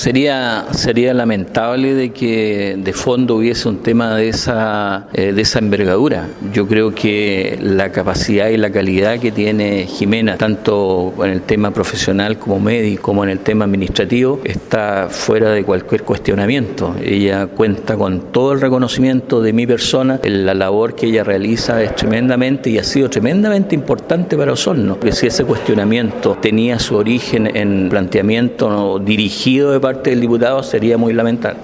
Sería lamentable de que de fondo hubiese un tema de esa envergadura. Yo creo que la capacidad y la calidad que tiene Jimena, tanto en el tema profesional como médico, como en el tema administrativo, está fuera de cualquier cuestionamiento. Ella cuenta con todo el reconocimiento de mi persona. La labor que ella realiza es tremendamente y ha sido tremendamente importante para Osorno. Porque si ese cuestionamiento tenía su origen en planteamiento dirigido de parte del diputado, sería muy lamentable.